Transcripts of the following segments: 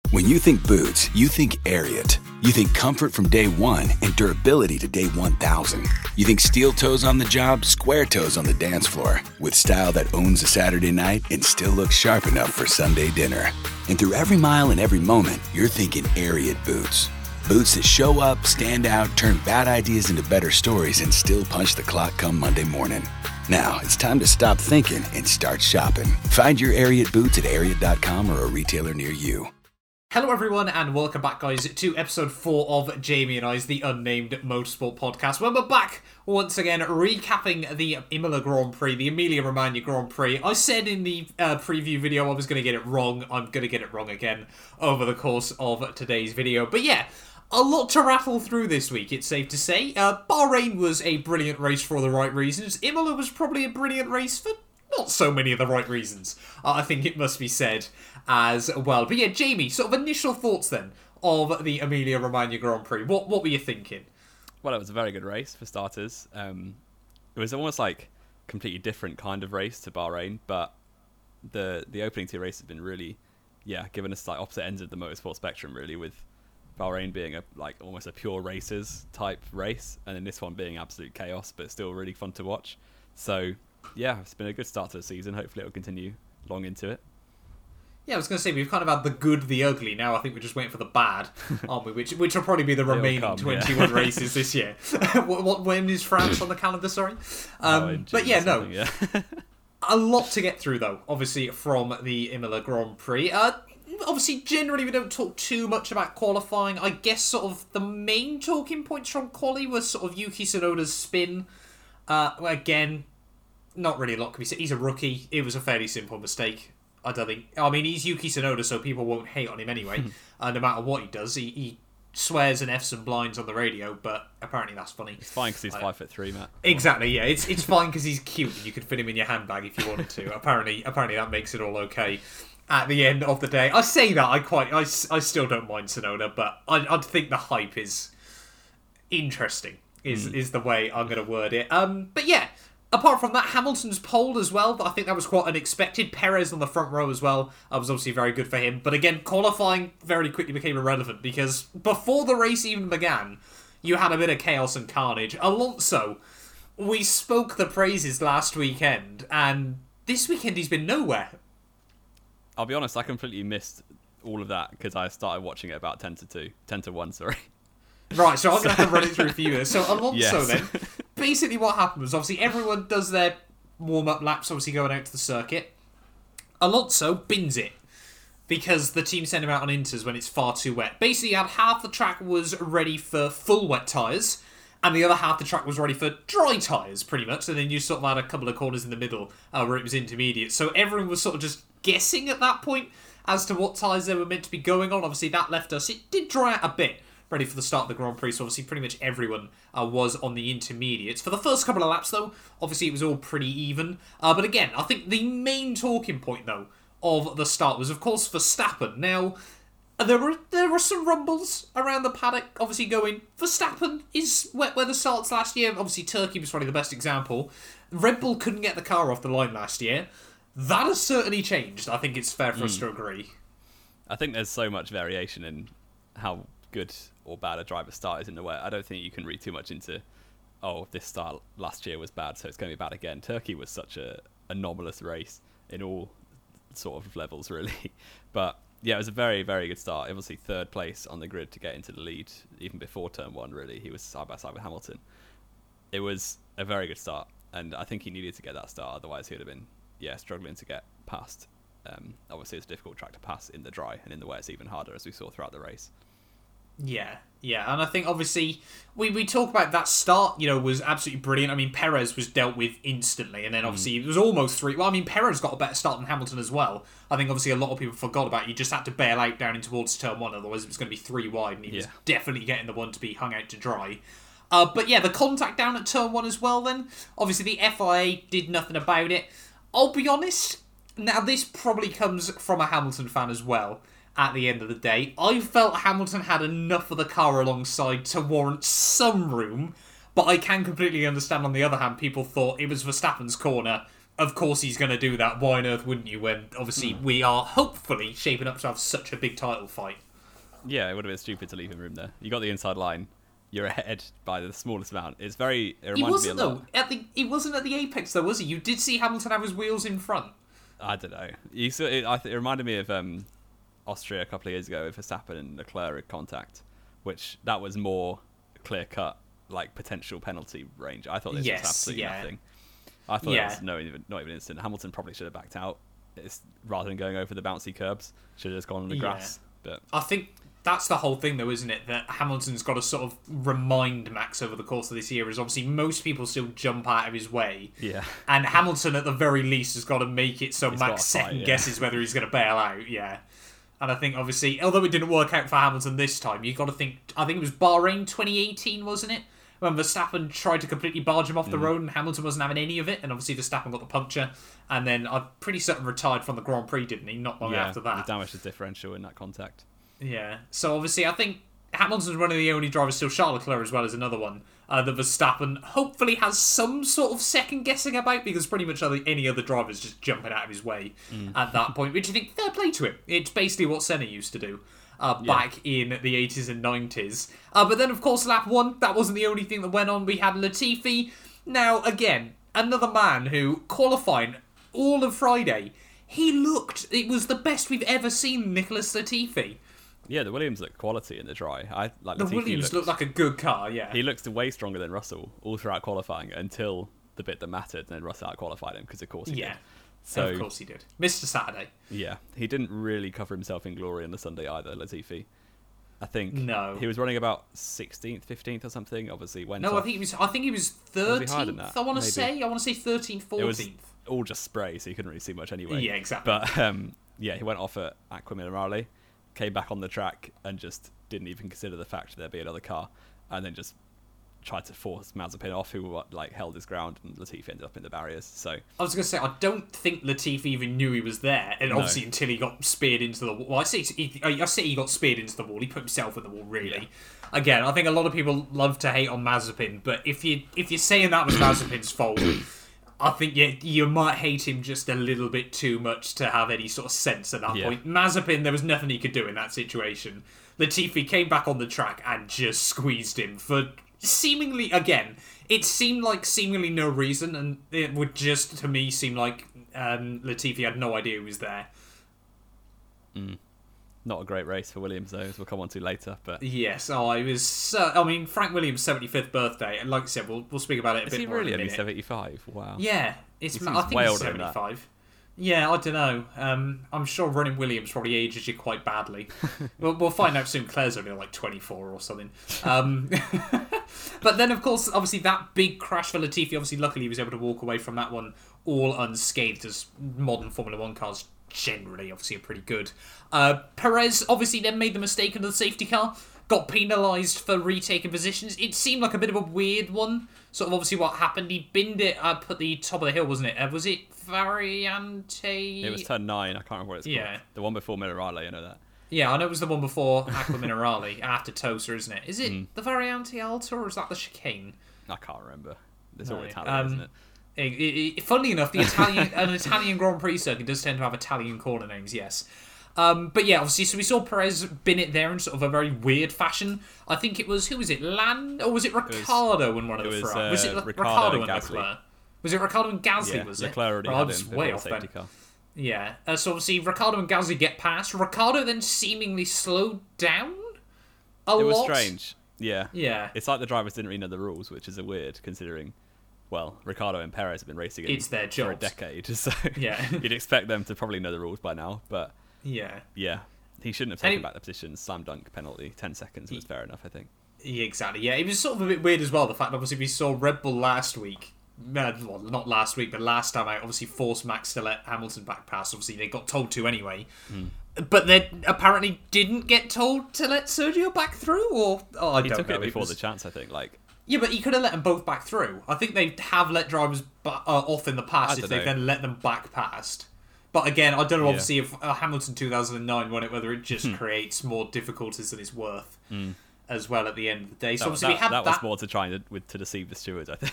When you think boots, you think Ariat. You think comfort from day one and durability to day 1,000. You think steel toes on the job, square toes on the dance floor. With style that owns a Saturday night and still looks sharp enough for Sunday dinner. And through every mile and every moment, you're thinking Ariat boots. Boots that show up, stand out, turn bad ideas into better stories, and still punch the clock come Monday morning. Now, it's time to stop thinking and start shopping. Find your Ariat boots at Ariat.com or a retailer near you. Hello everyone and welcome back guys to episode 4 of Jamie and I's The Unnamed Motorsport Podcast, where we're back once again recapping the Imola Grand Prix, the Emilia Romagna Grand Prix. I said in the preview video I was going to get it wrong. I'm going to get it wrong again over the course of today's video. But yeah, a lot to rattle through this week, it's safe to say. Bahrain was a brilliant race for all the right reasons. Imola was probably a brilliant race for not so many of the right reasons, I think it must be said as well. But yeah, Jamie, sort of initial thoughts then of the Emilia Romagna Grand Prix. What were you thinking? Well, it was a very good race for starters. It was almost like a completely different kind of race to Bahrain, but the opening two races have been really, giving us like opposite ends of the motorsport spectrum really, with Bahrain being almost a pure racers type race, and then this one being absolute chaos, but still really fun to watch. So yeah, it's been a good start to the season. Hopefully it will continue long into it. Yeah, I was going to say, we've kind of had the good, the ugly. Now I think we're just waiting for the bad, aren't we? Which will probably be the remaining 21 races this year. When is France on the calendar, sorry? But yeah, no. Yeah. A lot to get through, though, obviously, from the Imola Grand Prix. Obviously, generally, we don't talk too much about qualifying. I guess sort of the main talking points from quali was sort of Yuki Tsunoda's spin. Again, not really a lot can be said. He's a rookie. It was a fairly simple mistake. I mean, he's Yuki Tsunoda, so people won't hate on him anyway. No matter what he does, he swears and F's and blinds on the radio, but apparently that's funny. It's fine because he's 5'3", Matt. Exactly, yeah. It's fine because he's cute and you could fit him in your handbag if you wanted to. Apparently that makes it all okay. At the end of the day, I say that I still don't mind Tsunoda, but I'd think the hype is interesting. Is the way I'm going to word it. But yeah. Apart from that, Hamilton's pole as well, I think that was quite unexpected. Perez on the front row as well, was obviously very good for him. But again, qualifying very quickly became irrelevant because before the race even began, you had a bit of chaos and carnage. Alonso, we spoke the praises last weekend, and this weekend he's been nowhere. I'll be honest, I completely missed all of that because I started watching it about 10 to 1, sorry. Right, so I'm going to have to run it through for you. So Alonso then, basically what happened was obviously everyone does their warm-up laps, obviously going out to the circuit. Alonso bins it because the team send him out on inters when it's far too wet. Basically, had half the track was ready for full wet tyres, and the other half the track was ready for dry tyres, pretty much. And then you sort of had a couple of corners in the middle where it was intermediate. So everyone was sort of just guessing at that point as to what tyres they were meant to be going on. Obviously, that left us. It did dry out a bit, ready for the start of the Grand Prix, so obviously pretty much everyone was on the intermediates. For the first couple of laps, though, obviously it was all pretty even. But again, I think the main talking point, though, of the start was, of course, Verstappen. Now, there were some rumbles around the paddock, obviously going, Verstappen is wet weather starts last year. Obviously, Turkey was probably the best example. Red Bull couldn't get the car off the line last year. That has certainly changed. I think it's fair for us to agree. I think there's so much variation in how good or bad a driver's start is in the wet. I don't think you can read too much into, this start last year was bad, so it's going to be bad again. Turkey was such a anomalous race in all sort of levels, really. But yeah, it was a very, very good start. Obviously, third place on the grid to get into the lead, even before turn one, really. He was side by side with Hamilton. It was a very good start, and I think he needed to get that start, otherwise he would have been, struggling to get past. Obviously, it's a difficult track to pass in the dry, and in the wet it's even harder, as we saw throughout the race. Yeah, and I think obviously we talk about that start, was absolutely brilliant. I mean, Perez was dealt with instantly, and then obviously it was almost 3. Well, I mean, Perez got a better start than Hamilton as well. I think obviously a lot of people forgot about it. You just had to bail out down in towards turn 1, otherwise it was going to be 3 wide, and he was definitely getting the one to be hung out to dry. But yeah, the contact down at turn 1 as well then. Obviously the FIA did nothing about it. I'll be honest, now this probably comes from a Hamilton fan as well. At the end of the day, I felt Hamilton had enough of the car alongside to warrant some room, but I can completely understand on the other hand, people thought it was Verstappen's corner, of course he's going to do that. Why on earth wouldn't you, when obviously we are hopefully shaping up to have such a big title fight? Yeah, it would have been stupid to leave him room there. You got the inside line. You're ahead by the smallest amount. It reminds me a lot. He wasn't at the apex though, was he? You did see Hamilton have his wheels in front. I don't know. It reminded me of Austria a couple of years ago with Verstappen and Leclerc contact, which that was more clear cut, like potential penalty range. I thought this was absolutely nothing. I thought it was not even instant. Hamilton probably should have backed out. Rather than going over the bouncy curbs, should have just gone on the grass. But I think that's the whole thing, though, isn't it? That Hamilton's got to sort of remind Max over the course of this year is obviously most people still jump out of his way. Yeah. And Hamilton, at the very least, has got to make it so Max second guesses whether he's going to bail out. Yeah. And I think, obviously, although it didn't work out for Hamilton this time, you got to think, I think it was Bahrain 2018, wasn't it? When Verstappen tried to completely barge him off the road and Hamilton wasn't having any of it. And obviously Verstappen got the puncture. And then I'm pretty certain retired from the Grand Prix, didn't he? Not long after that. He damaged his differential in that contact. Yeah, so obviously I think Hamilton's one of the only drivers, still Charles Leclerc as well as another one, that Verstappen hopefully has some sort of second guessing about, because pretty much any other driver's just jumping out of his way at that point, which I think fair play to him. It's basically what Senna used to do back in the 80s and 90s. But then of course lap 1, that wasn't the only thing that went on. We had Latifi. Now again, another man who, qualifying all of Friday, it was the best we've ever seen Nicholas Latifi. Yeah, the Williams looked quality in the dry. The Williams looked like a good car, yeah. He looked way stronger than Russell all throughout qualifying until the bit that mattered, and then Russell out-qualified him, because of course he did. So, of course he did. Mr. Saturday. Yeah, he didn't really cover himself in glory on the Sunday either, Latifi. I think he was running about 16th, 15th or something, obviously went off. I think he was 13th, I want to say 13th, 14th. It was all just spray, so you couldn't really see much anyway. Yeah, exactly. But he went off at Aqua Minerale, came back on the track and just didn't even consider the fact that there'd be another car, and then just tried to force Mazepin off, who held his ground, and Latifi ended up in the barriers. So I was going to say, I don't think Latifi even knew he was there, and obviously until he got speared into the wall. Well, I say he got speared into the wall. He put himself in the wall, really. Yeah. Again, I think a lot of people love to hate on Mazepin, but if you're saying that was Mazepin's fault, I think you might hate him just a little bit too much to have any sort of sense at that point. Mazepin, there was nothing he could do in that situation. Latifi came back on the track and just squeezed him for seemingly, again, it seemed like seemingly no reason, and it would just, to me, seem like Latifi had no idea he was there. Not a great race for Williams, though, as we'll come on to later. But yes, it was. Frank Williams' 75th birthday, and like I said, we'll speak about it a bit more in a minute. Is he really only 75? Wow. Yeah, I think he's 75. Yeah, I don't know. I'm sure running Williams probably ages you quite badly. We'll find out soon. Claire's only like 24 or something. But then, of course, obviously that big crash for Latifi. Obviously, luckily he was able to walk away from that one all unscathed, as modern Formula 1 cars generally obviously are pretty good. Perez obviously then made the mistake under the safety car, got penalised for retaking positions. It seemed like a bit of a weird one. Sort of obviously what happened, he binned it up at the top of the hill, wasn't it? Was it Variante? It was turn 9, I can't remember what it's called. The one before Minerale, I know that. Yeah, I know it was the one before Aqua Minerale, after Tosa, isn't it? Is it the Variante Alta, or is that the chicane? I can't remember. It's all Italian, isn't it? Funnily enough, an Italian Grand Prix circuit does tend to have Italian corner names, yes. But yeah, obviously, so we saw Perez bin it there in sort of a very weird fashion. I think it was, who was it, or was it Ricciardo in one of the front? Was it Ricciardo and Leclerc? Was it Ricciardo and Gasly, was it? Leclerc already had him way off then. Car. Yeah, so obviously Ricciardo and Gasly get past. Ricciardo then seemingly slowed down a lot. It was strange. Yeah. Yeah. It's like the drivers didn't really know the rules, which is a weird, considering, well, Ricciardo and Perez have been racing their for a decade, so yeah. You'd expect them to probably know the rules by now, but yeah, he shouldn't have taken back the position. Slam dunk penalty, 10 seconds was fair enough, I think. Yeah, exactly. Yeah, it was sort of a bit weird as well, the fact that obviously we saw Red Bull last week, well, not last week, but last time out, obviously forced Max to let Hamilton back pass. Obviously, they got told to anyway. But they apparently didn't get told to let Sergio back through, or... I don't know. He took it before the chance, I think. Yeah, but he could have let them both back through. I think they have let drivers off in the past if they then let them back past. But again, I don't know, obviously, if Hamilton 2009 won it, whether it just creates more difficulties than it's worth as well at the end of the day. So obviously we had that was more to try to deceive the stewards, I think.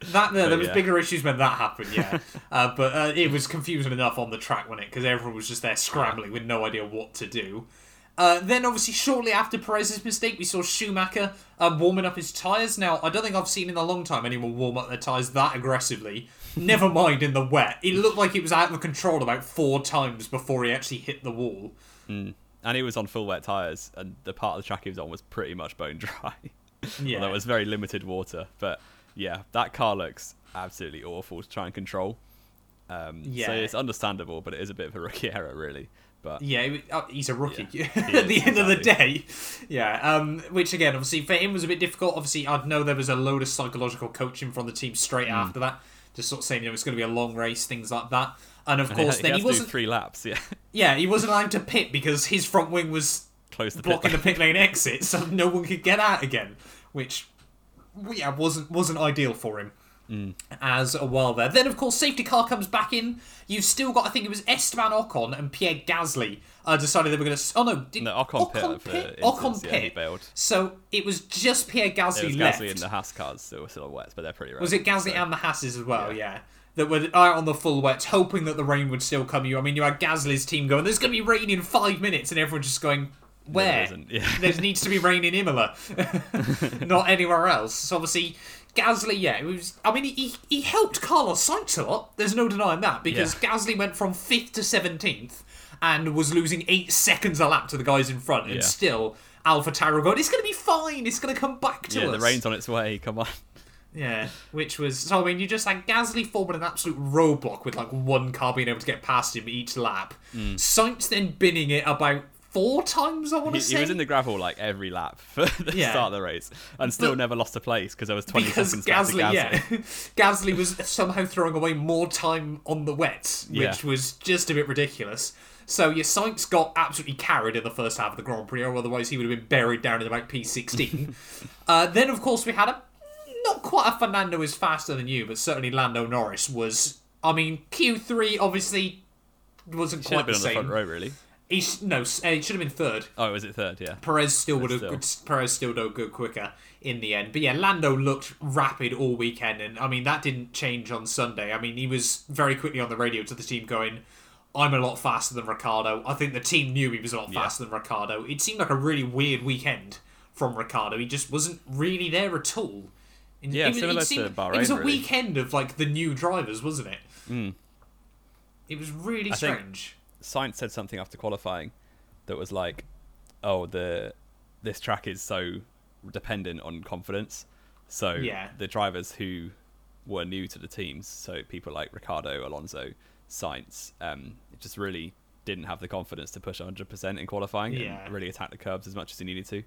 There was bigger issues when that happened, yeah. But it was confusing enough on the track, wasn't it? Because everyone was just there scrambling with no idea what to do. Then, obviously, shortly after Perez's mistake, we saw Schumacher warming up his tyres. Now, I don't think I've seen in a long time anyone warm up their tyres that aggressively. Never mind in the wet. It looked like it was out of control about 4 times before he actually hit the wall. And he was on full wet tyres, and the part of the track he was on was pretty much bone dry. Yeah. There was very limited water. But, yeah, that car looks absolutely awful to try and control. So it's understandable, but it is a bit of a rookie error, really. But yeah, he's a rookie yeah, at the end of the day. Yeah, which again, obviously, for him was a bit difficult. Obviously, I know there was a load of psychological coaching from the team straight after that, just sort of saying, it's going to be a long race, things like that. And of course, then he wasn't 3 laps. Yeah, yeah, he wasn't allowed to pit because his front wing was blocking the pit lane exit, so no one could get out again, which wasn't ideal for him. As well there. Then, of course, safety car comes back in. You've still got, I think it was Esteban Ocon and Pierre Gasly decided they were going to... Oh, no. Ocon pit. Ocon pit. He bailed. So it was just Pierre Gasly left. Gasly and the Haas cars that were still wet, but they're pretty rare. Was it Gasly and the Haas's as well? Yeah. That were out on the full wet, hoping that the rain would still come. I mean, you had Gasly's team going, there's going to be rain in 5 minutes, and everyone just going... Where? There needs to be rain in Imola, not anywhere else. So obviously, Gasly, it was. I mean, he helped Carlos Sainz a lot. There's no denying that because Gasly went from 5th to 17th and was losing 8 seconds a lap to the guys in front, and still AlphaTauri going, it's going to be fine. It's going to come back to us. Yeah, the rain's on its way. Come on. Yeah, which was... So, I mean, you just had Gasly forming an absolute roadblock with, one car being able to get past him each lap. Sainz then binning it about 4 times, I want to say. He was in the gravel every lap for the start of the race and still never lost a place because there was 20 seconds left to Gasly. Gasly was somehow throwing away more time on the wet, which was just a bit ridiculous. So Sainz got absolutely carried in the first half of the Grand Prix, or otherwise he would have been buried down in about P16. Then, of course, we had not quite a Fernando is faster than you, but certainly Lando Norris was... I mean, Q3 obviously wasn't quite the same. Should have been on the front row, really. It should have been 3rd. Oh, was it 3rd? Yeah. Perez still would have. Perez still would go quicker in the end. But yeah, Lando looked rapid all weekend, and I mean that didn't change on Sunday. I mean he was very quickly on the radio to the team going, "I'm a lot faster than Ricciardo." I think the team knew he was a lot faster than Ricciardo. It seemed like a really weird weekend from Ricciardo. He just wasn't really there at all. Similar to Bahrain. It was a weekend of the new drivers, wasn't it? It was really strange. Sainz said something after qualifying that was this track is so dependent on confidence. So the drivers who were new to the teams, so people like Ricciardo, Alonso, Sainz, just really didn't have the confidence to push 100% in qualifying and really attack the curbs as much as he needed to.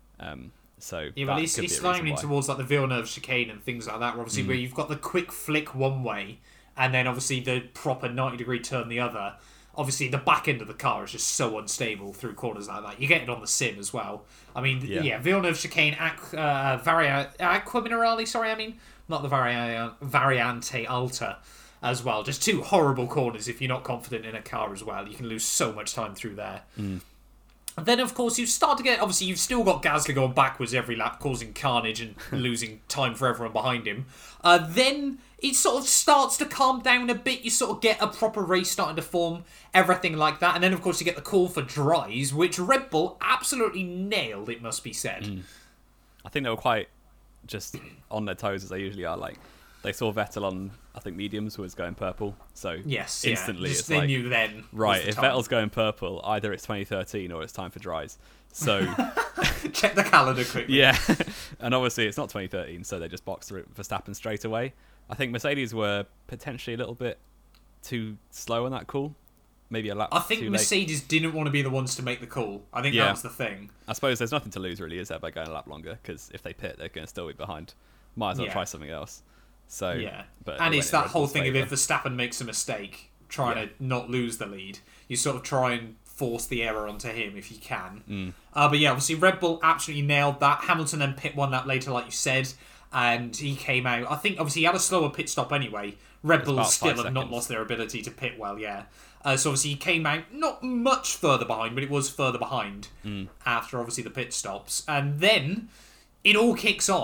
He's sliding in towards the Villeneuve chicane and things like that, obviously where you've got the quick flick one way and then obviously the proper 90-degree turn the other. Obviously, the back end of the car is just so unstable through corners like that. You get it on the sim as well. I mean, Villeneuve chicane, Aquaminerali, not the Variante Alta as well. Just 2 horrible corners if you're not confident in a car as well. You can lose so much time through there. And then, of course, you start to get... Obviously, you've still got Gasly going backwards every lap, causing carnage and losing time for everyone behind him. Then it sort of starts to calm down a bit. You sort of get a proper race starting to form, everything like that. And then, of course, you get the call for dries, which Red Bull absolutely nailed, it must be said. I think they were quite just on their toes, as they usually are. They saw Vettel on, I think, mediums was going purple. So instantly it's they knew then. Right, if Vettel's going purple, either it's 2013 or it's time for dries. So check the calendar quickly. Yeah. And obviously it's not 2013, so they just boxed through Verstappen straight away. I think Mercedes were potentially a little bit too slow on that call. Maybe a lap too late. I think Mercedes didn't want to be the ones to make the call. I think that was the thing. I suppose there's nothing to lose, really, is there, by going a lap longer? Because if they pit, they're going to still be behind. Might as well try something else. So, but it's that whole thing of if Verstappen makes a mistake, trying to not lose the lead, you sort of try and force the error onto him if you can. But yeah, obviously Red Bull absolutely nailed that. Hamilton then pit 1 lap later, like you said, and he came out. I think obviously he had a slower pit stop anyway. Red Bull still have not lost their ability to pit well, so obviously he came out not much further behind, but it was further behind after obviously the pit stops. And then it all kicks off.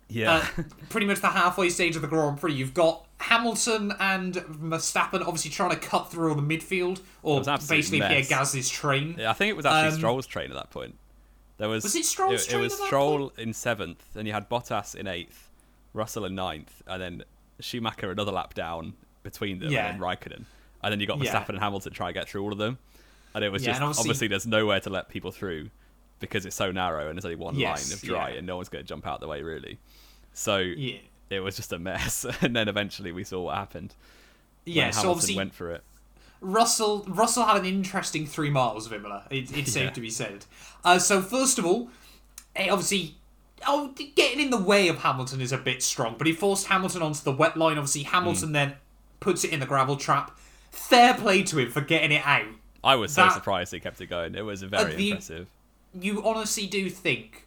Yeah. Pretty much the halfway stage of the Grand Prix, you've got Hamilton and Verstappen obviously trying to cut through all the midfield, or basically Pierre Gasly's train. Yeah, I think it was actually Stroll's train at that point. Was it Stroll's train? It was Stroll in 7th, and you had Bottas in 8th, Russell in 9th, and then Schumacher another lap down between them, and then Raikkonen. And then you got Verstappen and Hamilton trying to get through all of them. And it was just, obviously there's nowhere to let people through because it's so narrow and there's only one line of dry and no one's going to jump out the way, really. So it was just a mess. And then eventually we saw what happened. Yeah, so obviously went for it. Russell had an interesting 3 miles of Imola, it's safe to be said. So first of all, obviously, getting in the way of Hamilton is a bit strong, but he forced Hamilton onto the wet line. Obviously, Hamilton then puts it in the gravel trap. Fair play to him for getting it out. I was so surprised he kept it going. It was very impressive. You honestly do think,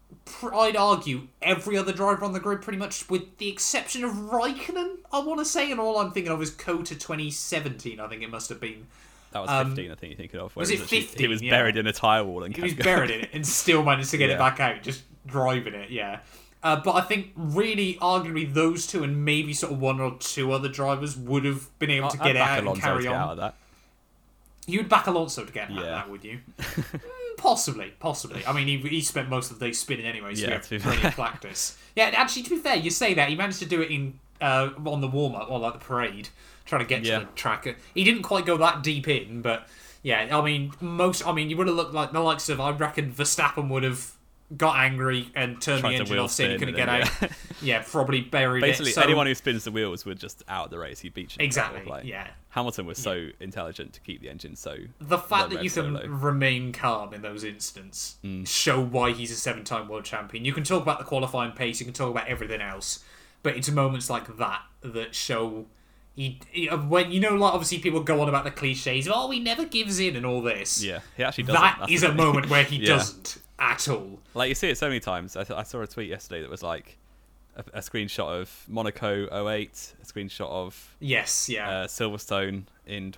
I'd argue, every other driver on the grid, pretty much, with the exception of Raikkonen, I want to say, and all I'm thinking of is Kota 2017, I think it must have been. That was 15, I think you're thinking of. Was it 15? He was buried in a tyre wall and he was buried in it and still managed to get it back out, just driving it, but I think really, arguably, those two and maybe sort of 1 or 2 other drivers would have been able to get it out and carry on. Out of that. You'd back Alonso to get out of that, would you? Possibly. I mean, he spent most of the day spinning anyway, so he had plenty of practice. Yeah, actually, to be fair, you say that. He managed to do it in on the warm-up, or like the parade, trying to get to the track. He didn't quite go that deep in, but yeah, I mean, you would have looked like the likes of, I reckon Verstappen would have got angry and turned the engine off, saying he couldn't get out. Probably buried Basically, anyone who spins the wheels would just out the race. He'd beat you. Exactly, Hamilton was so intelligent to keep the engine so... The fact that you can remain calm in those instances show why he's a 7-time world champion. You can talk about the qualifying pace, you can talk about everything else, but it's moments like that that show... when, like, obviously people go on about the cliches, he never gives in and all this. Yeah, he actually doesn't. That is a moment where he doesn't. At all. Like, you see it so many times. I saw a tweet yesterday that was like a screenshot of Monaco 08, a screenshot of Silverstone in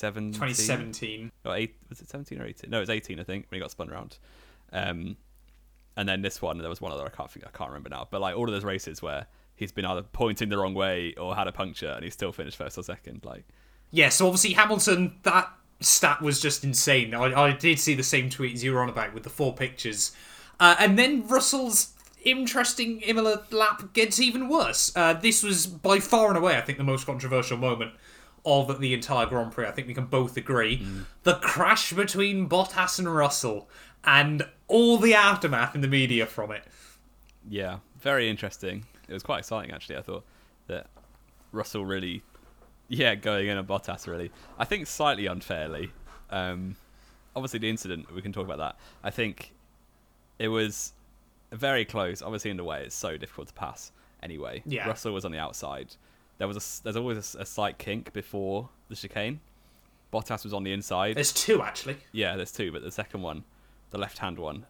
2017. Or was it 17 or 18? No, it was 18, I think, when he got spun around. And then this one, there was one other, I can't remember now. But like all of those races where he's been either pointing the wrong way or had a puncture and he's still finished first or second. Like, so obviously Hamilton, that stat was just insane. I did see the same tweet as you were on about with the 4 pictures. And then Russell's interesting Imola lap gets even worse. This was by far and away, I think, the most controversial moment of the entire Grand Prix. I think we can both agree. The crash between Bottas and Russell and all the aftermath in the media from it. Yeah, very interesting. It was quite exciting, actually. I thought that Russell really... going in on Bottas, really. I think slightly unfairly. Obviously, the incident, we can talk about that. I think it was very close. Obviously, in the way, it's so difficult to pass anyway. Yeah. Russell was on the outside. There's always a slight kink before the chicane. Bottas was on the inside. There's 2, actually. Yeah, there's 2, but the second one, the left-hand one,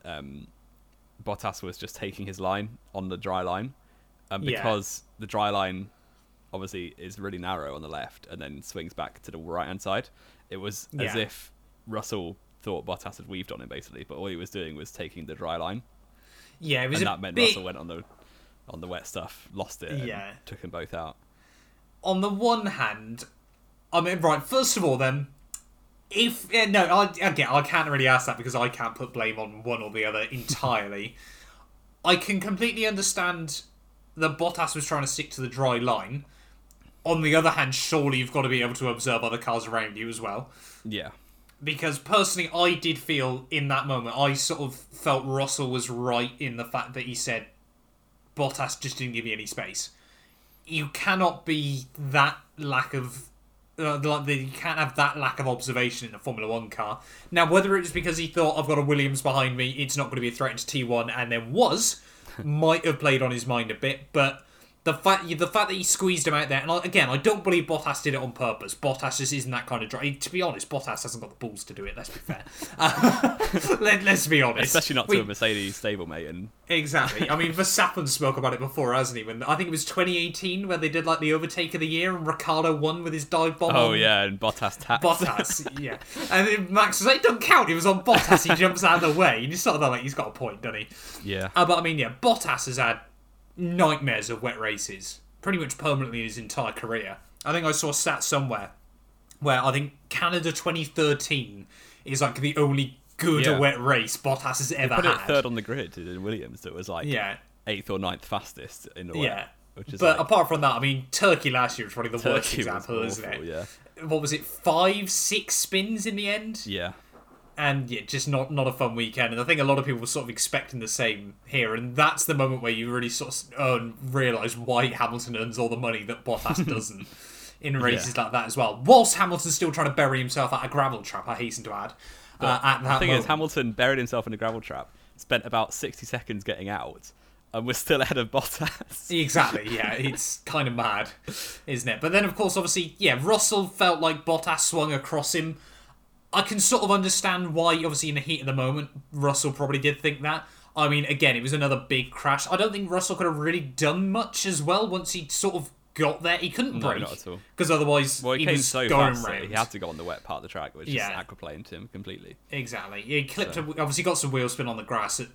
Bottas was just taking his line on the dry line. Because the dry line... obviously is really narrow on the left and then swings back to the right hand side. It was as if Russell thought Bottas had weaved on him, basically, but all he was doing was taking the dry line. Yeah, it was, and that meant Russell went on the wet stuff, lost it, and took them both out. On the one hand, I mean, right, first of all, then, I can't really ask that because I can't put blame on one or the other entirely. I can completely understand that Bottas was trying to stick to the dry line. On the other hand, surely you've got to be able to observe other cars around you as well. Yeah. Because personally, I did feel in that moment, I sort of felt Russell was right in the fact that he said Bottas just didn't give you any space. You cannot be that lack of... you can't have that lack of observation in a Formula 1 car. Now, whether it's because he thought, I've got a Williams behind me, it's not going to be a threat to T1, and then might have played on his mind a bit, but the fact that he squeezed him out there, and again, I don't believe Bottas did it on purpose. Bottas just isn't that kind of driver. To be honest, Bottas hasn't got the balls to do it, let's be fair. Let's be honest. Especially not to a Mercedes stablemate. And... Exactly. I mean, Verstappen spoke about it before, hasn't he? When I think it was 2018 where they did like the overtake of the year and Ricciardo won with his dive bomb. Oh, yeah, and Bottas tapped. Bottas, yeah. And then Max was like, it don't count, he was on Bottas, he jumps out of the way. And you sort of like, he's got a point, doesn't he? Yeah. But I mean, Bottas has had nightmares of wet races, pretty much permanently in his entire career. I think I saw a stat somewhere where I think Canada 2013 is like the only good wet race Bottas has ever had. Put it third on the grid in Williams. That was like 8th or 9th fastest in the wet. Yeah. Which is but apart from that, I mean, Turkey last year was probably the worst example, isn't it? Yeah. What was it, 5-6 spins in the end? Yeah. And just not a fun weekend. And I think a lot of people were sort of expecting the same here. And that's the moment where you really sort of realise why Hamilton earns all the money that Bottas doesn't in races like that as well. Whilst Hamilton's still trying to bury himself at a gravel trap, I hasten to add. The thing is, Hamilton buried himself in a gravel trap, spent about 60 seconds getting out, and we're still ahead of Bottas. Exactly, yeah. It's kind of mad, isn't it? But then, of course, obviously, Russell felt like Bottas swung across him. I can sort of understand why, obviously, in the heat of the moment, Russell probably did think that. I mean, again, it was another big crash. I don't think Russell could have really done much as well once he sort of got there. He couldn't brake. No, not at all. Because otherwise, he was so going fast round. He had to go on the wet part of the track, which just aquaplaned him completely. Exactly. He clipped obviously got some wheel spin on the grass at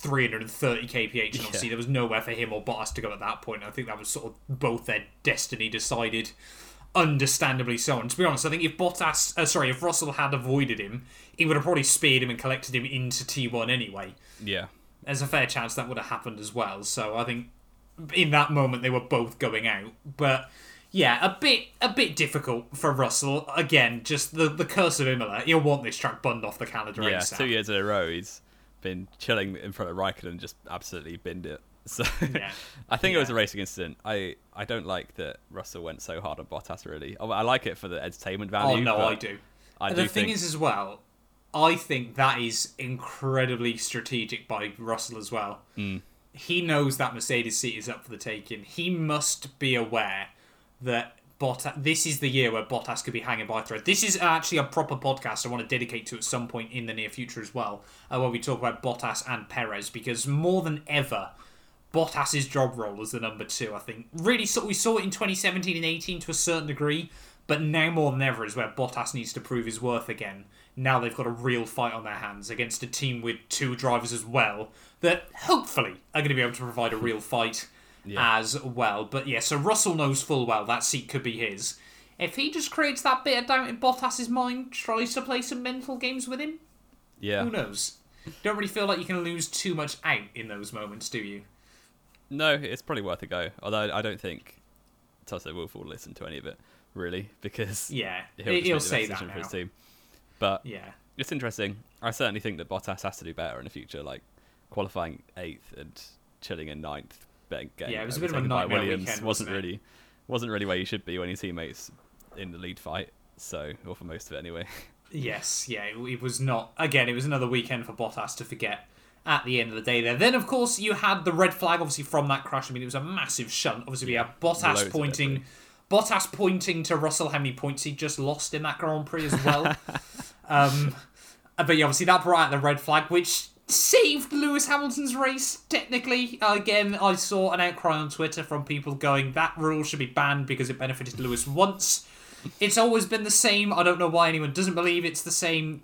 330 kph, and obviously there was nowhere for him or Bottas to go at that point. I think that was sort of both their destiny decided. Understandably so. And to be honest, I think if if Russell had avoided him, he would have probably speared him and collected him into T1 anyway. Yeah. There's a fair chance that would have happened as well. So I think in that moment they were both going out. But yeah, a bit difficult for Russell. Again, just the curse of Imola. He'll want this track bunned off the calendar ASAP. 2 years in a row he's been chilling in front of Raikkonen and just absolutely binned it. So I think it was a racing incident. I don't like that Russell went so hard on Bottas, really. I like it for the entertainment value. Oh, no, I do. The thing is, as well, I think that is incredibly strategic by Russell as well. He knows that Mercedes seat is up for the taking. He must be aware that this is the year where Bottas could be hanging by a thread. This is actually a proper podcast I want to dedicate to at some point in the near future as well, where we talk about Bottas and Perez, because more than ever, Bottas's job role as the number 2, I think. Really, we saw it in 2017 and 18 to a certain degree, but now more than ever is where Bottas needs to prove his worth again. Now they've got a real fight on their hands against a team with 2 drivers as well that hopefully are going to be able to provide a real fight as well. But yeah, so Russell knows full well that seat could be his. If he just creates that bit of doubt in Bottas's mind, tries to play some mental games with him, who knows? Don't really feel like you can lose too much out in those moments, do you? No, it's probably worth a go. Although I don't think Toto Wolff will listen to any of it, really, because he'll say that now. For his team. But it's interesting. I certainly think that Bottas has to do better in the future, like qualifying 8th and chilling in 9th. It was a bit of a nightmare Williams weekend, wasn't really where you should be when your teammates in the lead fight. So, or for most of it anyway. Yes, it was not. Again, it was another weekend for Bottas to forget. At the end of the day there. Then, of course, you had the red flag, obviously, from that crash. I mean, it was a massive shunt. Obviously, we had Bottas pointing to Russell how many points he just lost in that Grand Prix as well. But yeah, obviously, that brought out the red flag, which saved Lewis Hamilton's race, technically. Again, I saw an outcry on Twitter from people going, that rule should be banned because it benefited Lewis once. It's always been the same. I don't know why anyone doesn't believe it's the same.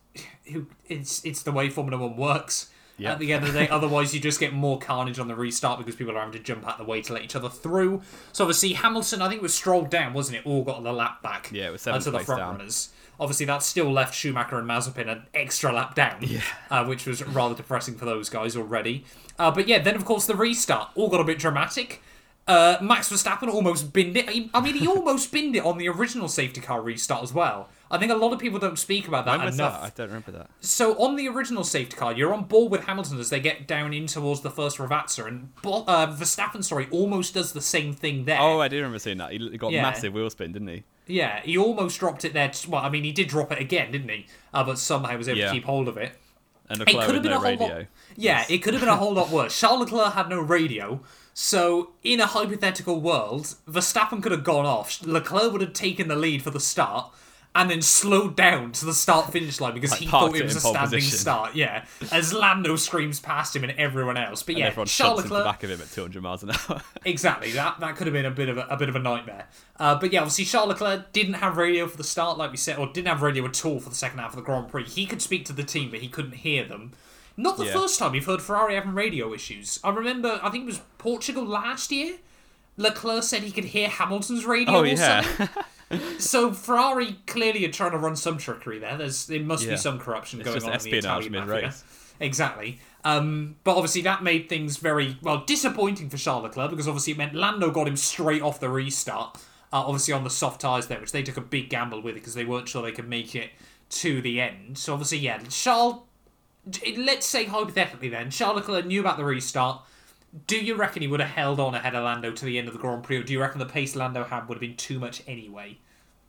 It's the way Formula 1 works. At the end of the day, otherwise you just get more carnage on the restart because people are having to jump out the way to let each other through. So obviously Hamilton, I think it was strolled down, wasn't it? All got the lap back. Yeah, it was 7th to the front runners. Obviously that still left Schumacher and Mazepin an extra lap down, which was rather depressing for those guys already. But yeah, then of course the restart all got a bit dramatic. Max Verstappen almost binned it. He almost binned it on the original safety car restart as well. I think a lot of people don't speak about that enough. I don't remember that. So on the original safety car, you're on board with Hamilton as they get down in towards the first Ravazza, and Verstappen, almost does the same thing there. Oh, I do remember seeing that. He got massive wheel spin, didn't he? Yeah, he almost dropped it there. Well, I mean, he did drop it again, didn't he? But somehow was able to keep hold of it. And Leclerc had no radio. It could have been a whole lot worse. Charles Leclerc had no radio. So, in a hypothetical world, Verstappen could have gone off. Leclerc would have taken the lead for the start, and then slowed down to the start-finish line because he thought it was a standing start. Yeah, as Lando screams past him and everyone else. But everyone Charles Leclerc, into the back of him at 200 miles an hour. Exactly, that could have been a bit of a nightmare. But yeah, obviously Charles Leclerc didn't have radio for the start, like we said, or didn't have radio at all for the second half of the Grand Prix. He could speak to the team, but he couldn't hear them. Not the first time we've heard Ferrari having radio issues. I remember, I think it was Portugal last year. Leclerc said he could hear Hamilton's radio or something. So Ferrari clearly are trying to run some trickery there. There must be some corruption going on in the Italian mafia. Exactly. But obviously that made things very, disappointing for Charles Leclerc, because obviously it meant Lando got him straight off the restart. Obviously on the soft tyres there, which they took a big gamble with because they weren't sure they could make it to the end. So obviously, Charles, let's say hypothetically then, Charles Leclerc knew about the restart. Do you reckon he would have held on ahead of Lando to the end of the Grand Prix, or do you reckon the pace Lando had would have been too much anyway?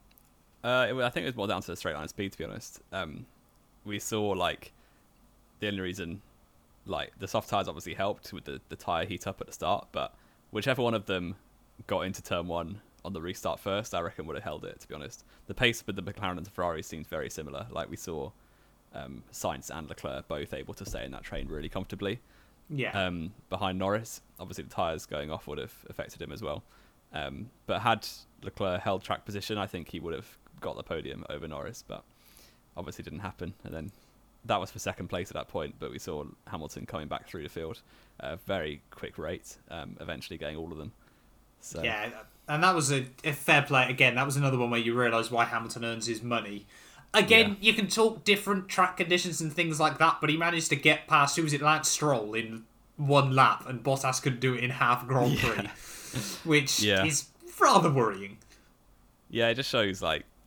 I think it was more down to the straight line speed, to be honest. We saw, the only reason, the soft tyres obviously helped with the tyre heat up at the start, but whichever one of them got into turn one on the restart first, I reckon would have held it, to be honest. The pace with the McLaren and the Ferrari seems very similar. We saw Sainz and Leclerc both able to stay in that train really comfortably. Yeah. Behind Norris, obviously the tyres going off would have affected him as well. But had Leclerc held track position, I think he would have got the podium over Norris, but obviously didn't happen. And then that was for second place at that point, but we saw Hamilton coming back through the field at a very quick rate, eventually getting all of them. So. Yeah, and that was a fair play. Again, that was another one where you realise why Hamilton earns his money. Again, you can talk different track conditions and things like that, but he managed to get past, who was it, Lance Stroll in one lap, and Bottas could do it in half Grand Prix, which is rather worrying. Yeah, it just shows,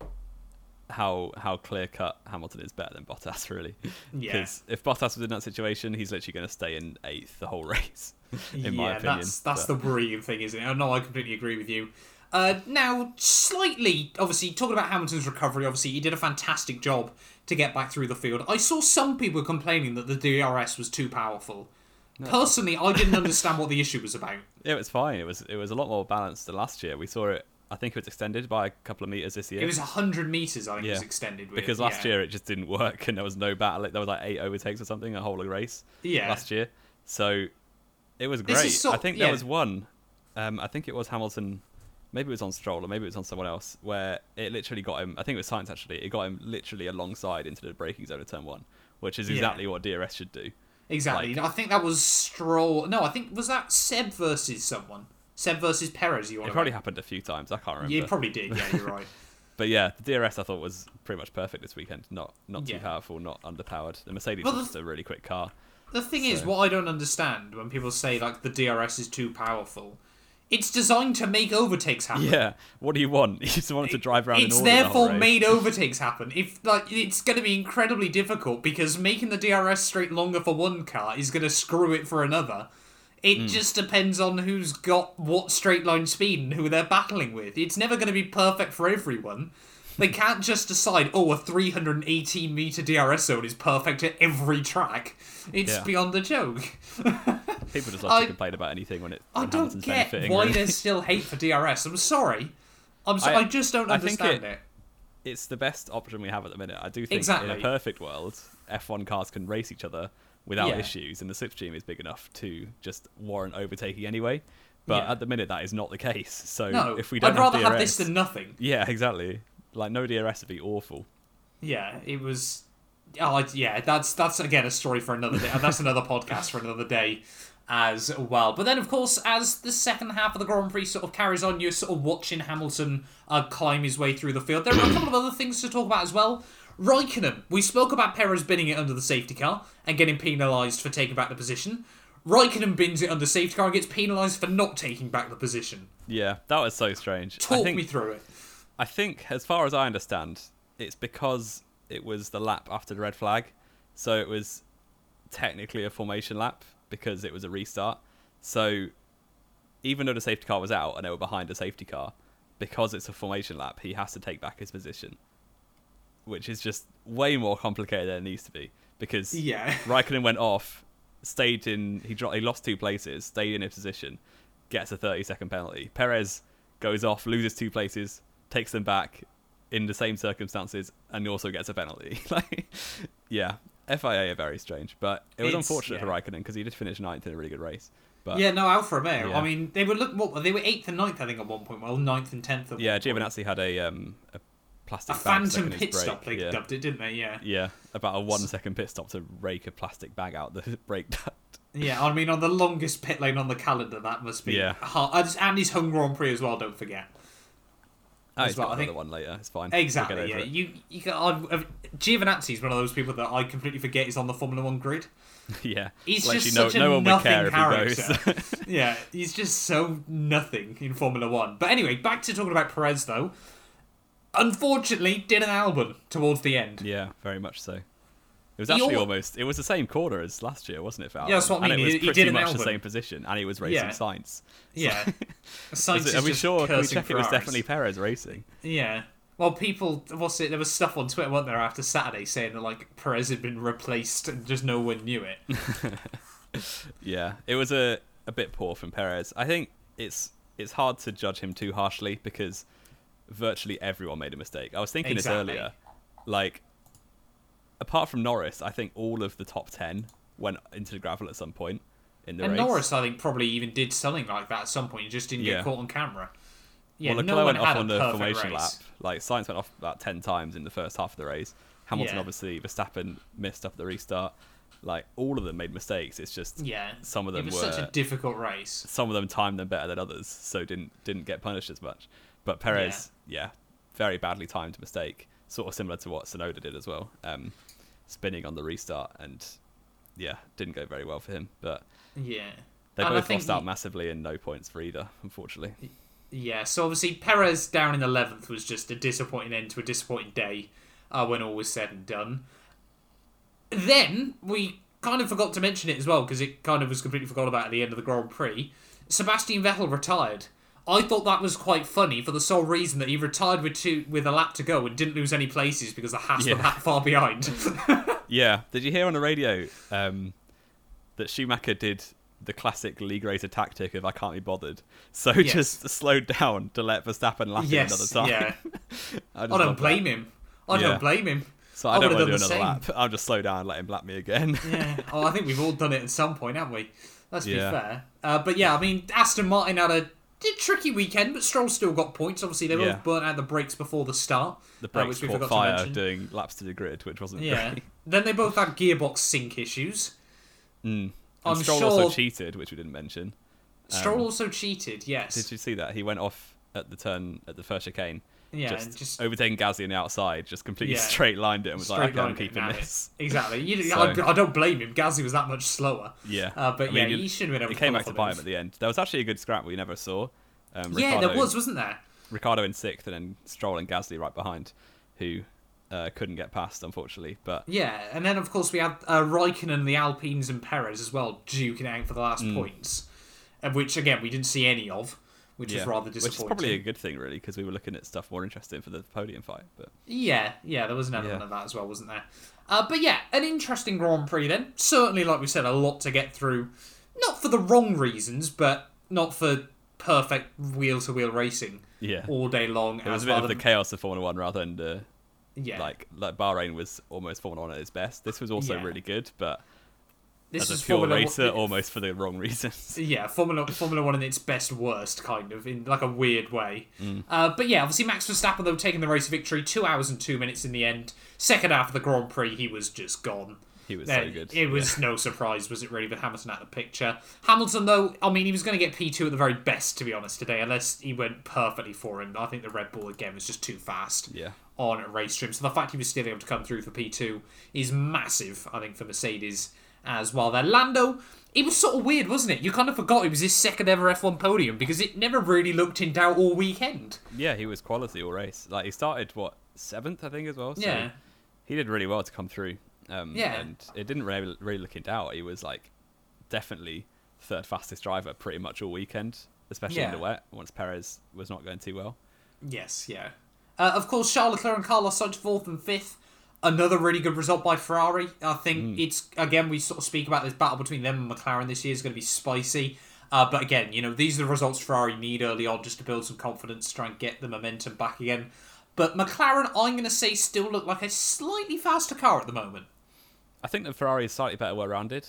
how clear-cut Hamilton is better than Bottas, really. Yeah. Because if Bottas was in that situation, he's literally going to stay in 8th the whole race, in my opinion. That's the worrying thing, isn't it? No, I completely agree with you. Now, slightly, obviously, talking about Hamilton's recovery, obviously, he did a fantastic job to get back through the field. I saw some people complaining that the DRS was too powerful. No. Personally, I didn't understand what the issue was about. Yeah, it was fine. It was a lot more balanced than last year. We saw it, I think it was extended by a couple of metres this year. It was 100 metres, I think it was extended with. Because last year it just didn't work, and there was no battle. There was 8 overtakes or something, a whole race last year. So it was great. I think there was one, I think it was Hamilton... Maybe it was on Stroll or maybe it was on someone else, where it literally got him, I think it was Sainz actually, it got him literally alongside into the braking zone of turn one, which is exactly what DRS should do. Exactly. I think that was Stroll. No, I think, was that Seb versus someone? Seb versus Perez, It probably happened a few times, I can't remember. Yeah, it probably did, yeah, you're right. But yeah, the DRS I thought was pretty much perfect this weekend. Not too powerful, not underpowered. The Mercedes was just a really quick car. The thing is, what I don't understand when people say, the DRS is too powerful... It's designed to make overtakes happen. Yeah, what do you want? You just want it to drive around in order. It's therefore made overtakes happen. If it's going to be incredibly difficult, because making the DRS straight longer for one car is going to screw it for another. It just depends on who's got what straight line speed and who they're battling with. It's never going to be perfect for everyone. They can't just decide, a 318 metre DRS zone is perfect at every track. It's beyond a joke. People just love to complain about anything when I don't get why there's still hate for DRS. I'm sorry. I just don't understand it. It's the best option we have at the minute. I do think in a perfect world, F1 cars can race each other without issues, and the slipstream is big enough to just warrant overtaking anyway. But at the minute, that is not the case. So if we don't I'd rather have DRS, have this than nothing. Yeah, exactly. No DRS would be awful. Yeah, it was... that's again a story for another day. That's another podcast for another day as well. But then, of course, as the second half of the Grand Prix sort of carries on, you're sort of watching Hamilton climb his way through the field. There are a couple of other things to talk about as well. Raikkonen. We spoke about Perez binning it under the safety car and getting penalised for taking back the position. Raikkonen bins it under safety car and gets penalised for not taking back the position. Yeah, that was so strange. Talk me through it. I think, as far as I understand, it's because it was the lap after the red flag. So it was technically a formation lap because it was a restart. So even though the safety car was out and they were behind the safety car, because it's a formation lap, he has to take back his position, which is just way more complicated than it needs to be. Because Raikkonen went off, he lost 2 places, stayed in his position, gets a 30-second penalty. Perez goes off, loses 2 places, takes them back in the same circumstances, and also gets a penalty. FIA are very strange, but it was unfortunate for Raikkonen because he did finish 9th in a really good race. But Alfa Romeo. Yeah. I mean, they were 8th and 9th, I think, at one point. Well, 9th and 10th. Yeah, Giovinazzi had a plastic a bag phantom stuck in his pit brake. stop, they dubbed it, didn't they? Yeah. Yeah, about a 1 second pit stop to rake a plastic bag out the brake duct. Yeah, I mean, on the longest pit lane on the calendar, that must be hard. And his home Grand Prix as well, don't forget. Oh, he's got another one later. It's fine. Exactly, we'll yeah. You Giovinazzi is one of those people that I completely forget is on the Formula 1 grid. Yeah. He's like, just such a no one would care character. if he goes. Yeah, he's just so nothing in Formula 1. But anyway, back to talking about Perez, though. Unfortunately, did an Albon towards the end. Yeah, very much so. It was actually it was the same corner as last year, wasn't it, for Albon? Yeah, that's what I mean. And it was he pretty did much the same position, and he was racing Sainz. So, yeah. Sainz are we sure? Can we check it was Ferraris. definitely Perez racing? Yeah. Well, there was stuff on Twitter, wasn't there, after Saturday saying that, like, Perez had been replaced and just no one knew it. Yeah, it was a bit poor from Perez. I think it's hard to judge him too harshly because virtually everyone made a mistake. I was thinking this earlier. Like, apart from Norris, I think all of the top 10 went into the gravel at some point in the race. And Norris, I think, probably even did something like that at some point. He just didn't get caught on camera. Yeah, well, no Leclerc one went off had on a the perfect formation race. lap. Like, Sainz went off about 10 times in the first half of the race. Hamilton, obviously, Verstappen missed up the restart. Like, all of them made mistakes. It's just some of them it was such a difficult race. Some of them timed them better than others, so didn't get punished as much. But Perez, very badly timed mistake. Sort of similar to what Tsunoda did as well. Spinning on the restart and didn't go very well for him. But they both lost out massively and no points for either, unfortunately. Yeah, so obviously Perez down in 11th was just a disappointing end to a disappointing day when all was said and done. Then we kind of forgot to mention it as well because it kind of was completely forgot about at the end of the Grand Prix. Sebastian Vettel retired. I thought that was quite funny for the sole reason that he retired with a lap to go and didn't lose any places because the Haas were that far behind. Yeah. Did you hear on the radio that Schumacher did the classic league racer tactic of I can't be bothered, so just slowed down to let Verstappen lap him another time? Yeah. I don't blame him. I don't blame him. So I don't want to do another lap. I'll just slow down and let him lap me again. Yeah. Oh, I think we've all done it at some point, haven't we? Let's be fair. But yeah, I mean, Aston Martin had a tricky weekend, but Stroll still got points. Obviously, they both burnt out the brakes before the start. The brakes caught fire doing laps to the grid, which wasn't great. Then they both had gearbox sync issues. And Stroll also cheated, which we didn't mention. Stroll also cheated, yes. Did you see that? He went off at the turn at the first chicane. Yeah, just overtaking Gasly on the outside, just completely straight lined it and was like, okay, I'm keeping this. Exactly. I don't blame him. Gasly was that much slower. Yeah. But he should have been able to He came back to bite him at the end. There was actually a good scrap we never saw. There was, wasn't there? Ricciardo in 6th and then Stroll and Gasly right behind, who couldn't get past, unfortunately. But yeah, and then, of course, we had Raikkonen, the Alpines and Perez as well, duking out for the last points, of which, again, we didn't see any of. Which was rather disappointing. Which is probably a good thing, really, because we were looking at stuff more interesting for the podium fight. But yeah, there was an element of that as well, wasn't there? But yeah, an interesting Grand Prix then. Certainly, like we said, a lot to get through. Not for the wrong reasons, but not for perfect wheel-to-wheel racing all day long. It was a bit of the chaos of Formula 1 rather than like Bahrain was almost Formula 1 at its best. This was also really good, but this as a pure racer, almost for the wrong reasons. Yeah, Formula 1 in its best worst, kind of, in like a weird way. But yeah, obviously Max Verstappen, though, taking the race victory, 2 hours and 2 minutes in the end. Second half of the Grand Prix, he was just gone. He was so good. It was no surprise, was it really, with Hamilton out of the picture. Hamilton, though, I mean, he was going to get P2 at the very best, to be honest, today, unless he went perfectly for him. I think the Red Bull, again, was just too fast on race trim. So the fact he was still able to come through for P2 is massive, I think, for Mercedes as well there. Lando, it was sort of weird, wasn't it? You kind of forgot it was his second ever F1 podium because it never really looked in doubt all weekend. Yeah, he was quality all race. Like, he started, 7th, I think, as well? So he did really well to come through. And it didn't really look in doubt. He was, like, definitely third fastest driver pretty much all weekend, especially in the wet, once Perez was not going too well. Yes, of course, Charles Leclerc and Carlos Sainz 4th and 5th. Another really good result by Ferrari. I think it's, again, we sort of speak about this battle between them and McLaren this year is going to be spicy. But again, these are the results Ferrari need early on just to build some confidence, to try and get the momentum back again. But McLaren, I'm going to say, still look like a slightly faster car at the moment. I think that Ferrari is slightly better well-rounded.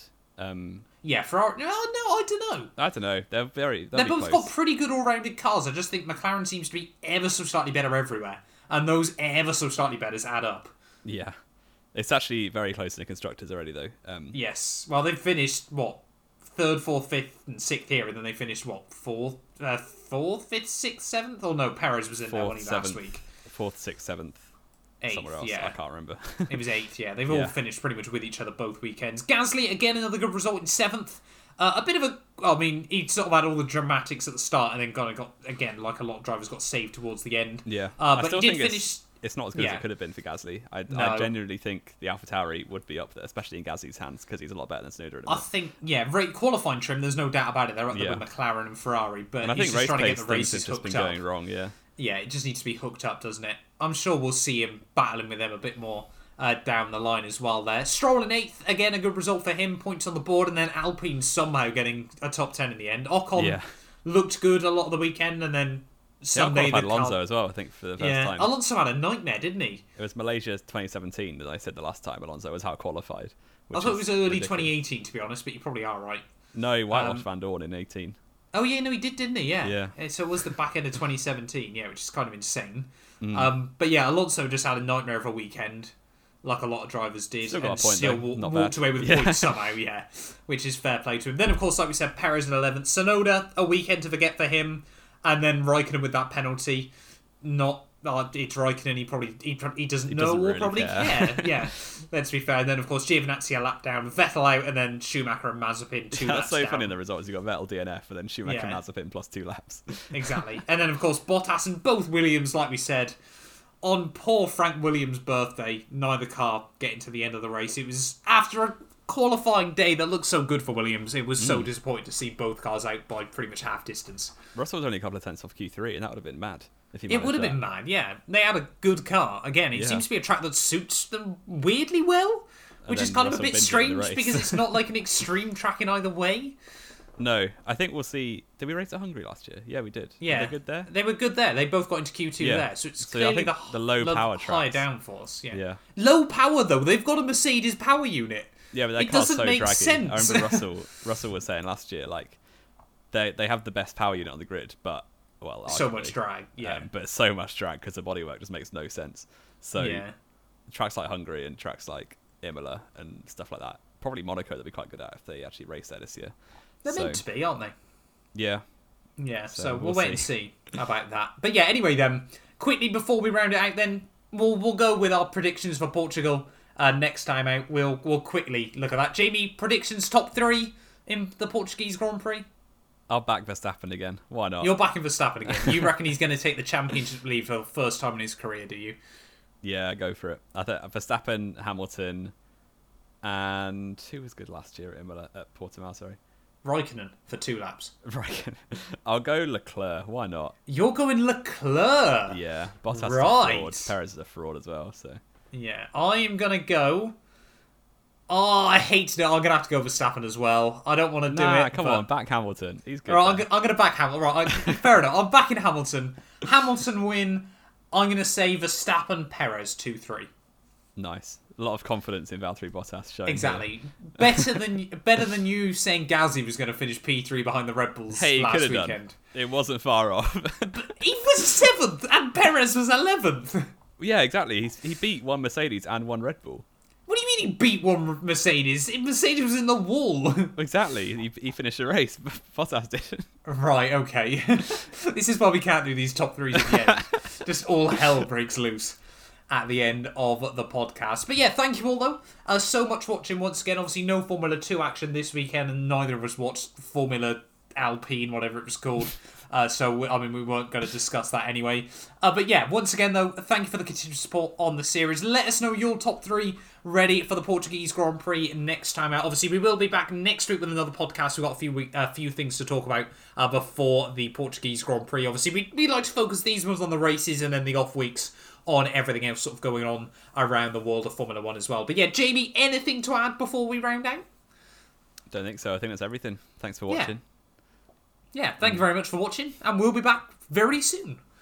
Ferrari... No, I don't know. They're They've both got pretty good all-rounded cars. I just think McLaren seems to be ever so slightly better everywhere. and those ever so slightly betters add up. Yeah. It's actually very close to the constructors already, though. Yes. Well, they've finished, what, 3rd, 4th, 5th, and 6th here, and then they finished, what, 4th, 5th, 6th, 7th? Oh, no, Perez was in there when he last week. 4th, 6th, 7th. 8th, somewhere else. yeah. I can't remember. It was 8th, yeah. They've all finished pretty much with each other both weekends. Gasly, again, another good result in 7th. A bit of a... I mean, he sort of had all the dramatics at the start and then got again, like a lot of drivers, got saved towards the end. Yeah. But he did finish... It's not as good as it could have been for Gasly. I genuinely think the AlphaTauri would be up there, especially in Gasly's hands, because he's a lot better than Tsunoda. I think, qualifying trim, there's no doubt about it. They're up there with McLaren and Ferrari, but he's just trying to get the races hooked up. Just been going wrong, yeah. Yeah, it just needs to be hooked up, doesn't it? I'm sure we'll see him battling with them a bit more down the line as well there. Stroll in 8th, again, a good result for him, points on the board, and then Alpine somehow getting a top 10 in the end. Ocon looked good a lot of the weekend, and then Sunday... Yeah, Alonso as well, I think, for the first time. Alonso had a nightmare, didn't he? It was Malaysia 2017 that I said the last time Alonso was how qualified. I thought it was early 2018, to be honest, but you probably are right. No, he whitewashed Van Dorn in 18. Oh, yeah, no, he did, didn't he? Yeah. Yeah. So it was the back end of 2017, which is kind of insane. But yeah, Alonso just had a nightmare of a weekend, like a lot of drivers did, still got and a point, still walked away with points somehow, which is fair play to him. Then, of course, like we said, Perez in 11th. Tsunoda, a weekend to forget for him, and then Raikkonen with that penalty. It's Raikkonen, he doesn't know or really probably care. Yeah, let's be fair. And then, of course, Giovinazzi a lap down, Vettel out, and then Schumacher and Mazepin 2 laps That's so down. funny in the results. You got Vettel DNF, and then Schumacher and Mazepin plus 2 laps. Exactly. And then, of course, Bottas and both Williams, like we said, on poor Frank Williams' birthday, neither car getting to the end of the race. It was after a qualifying day that looked so good for Williams. It was so disappointing to see both cars out by pretty much half distance. Russell was only a couple of tenths off Q3, and that would have been mad. It would have been mad, yeah. They had a good car. Again, it seems to be a track that suits them weirdly well, which is kind of a bit strange because it's not like an extreme track in either way. No, I think we'll see. Did we race at Hungary last year? Yeah, we did. Yeah. Were they good there? They were good there. They both got into Q2 there. So it's clearly I think the low power high tracks. downforce. Yeah. Low power, though. They've got a Mercedes power unit. Yeah, but that it car's doesn't so make draggy. sense. I remember Russell was saying last year, like, they have the best power unit on the grid, but, well, so arguably, much drag, but so much drag because the bodywork just makes no sense. So, tracks like Hungary and tracks like Imola and stuff like that, probably Monaco they'll be quite good at if they actually race there this year. They're meant to be, aren't they? Yeah. Yeah, so we'll wait and see about that. But yeah, anyway then, quickly before we round it out then, we'll go with our predictions for Portugal next time out. We'll quickly look at that. Jamie, predictions top 3 in the Portuguese Grand Prix? I'll back Verstappen again. Why not? You're backing Verstappen again. You reckon he's going to take the championship lead for the first time in his career, do you? Yeah, go for it. I think Verstappen, Hamilton, and who was good last year at Portimao, sorry? Raikkonen for 2 laps. Raikkonen. I'll go Leclerc. Why not? You're going Leclerc? Yeah. Bottas is a fraud. Perez is a fraud as well, so... Yeah, I am going to go... Oh, I hate it. I'm going to have to go Verstappen as well. I don't want to do it. Come on, back Hamilton. He's good. Right, I'm going to back Hamilton. Right, fair enough. I'm backing Hamilton. Hamilton win. I'm going to say Verstappen, Perez 2-3. Nice. A lot of confidence in Valtteri Bottas showing. Exactly. Better than you saying Gasly was going to finish P3 behind the Red Bulls last weekend. Done. It wasn't far off. He was 7th and Perez was 11th. Yeah, exactly. He beat one Mercedes and one Red Bull. What do you mean he beat one Mercedes? Mercedes was in the wall. Exactly. He finished the race, but Bottas didn't. Right, okay. This is why we can't do these top 3s at the end. Just all hell breaks loose at the end of the podcast. But yeah, thank you all though. So much for watching once again. Obviously no Formula 2 action this weekend and neither of us watched Formula Alpine, whatever it was called. So, I mean, we weren't going to discuss that anyway. But yeah, once again though, thank you for the continued support on the series. Let us know your top 3 ready for the Portuguese Grand Prix next time out. Obviously, we will be back next week with another podcast. We've got a few things to talk about before the Portuguese Grand Prix. Obviously, we like to focus these ones on the races and then the off weeks on everything else sort of going on around the world of Formula 1 as well. But yeah, Jamie, anything to add before we round out? Don't think so. I think that's everything. Thanks for watching. Yeah, thank you very much for watching, and we'll be back very soon.